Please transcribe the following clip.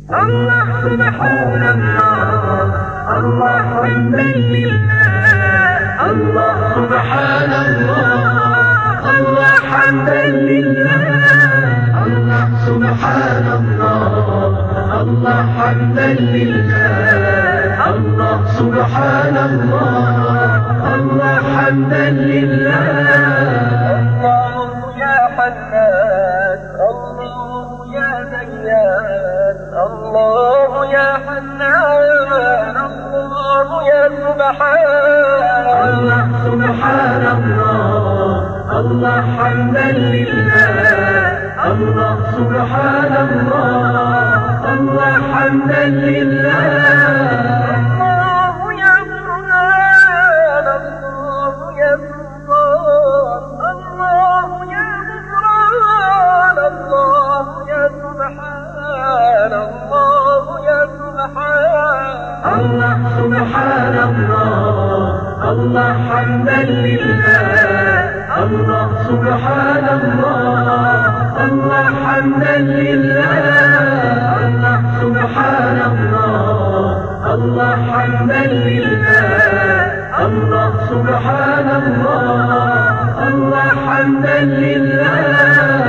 الله سبحان الله، الله حمدا لله، الله سبحان الله، الله حمدا لله، الله سبحان الله، الله حمدا لله، الله سبحان الله، الله حمدا لله. الله يا حنان، الله يا ديان، الله يا حنان، الله يا سبحان الله، سبحان الله، الله حمدا لله، الله سبحان الله، الله حمدا لله. الله يا قرآن، الله يا سلطان، الله يا غفران، الله يا سبحان الله، يا سبحان الله، سبحان الله، الله حمدا لله، الله سبحان الله، الله حمدا لله، الله سبحان الله، الله حمدا لله، الله سبحان الله، الله حمدا لله.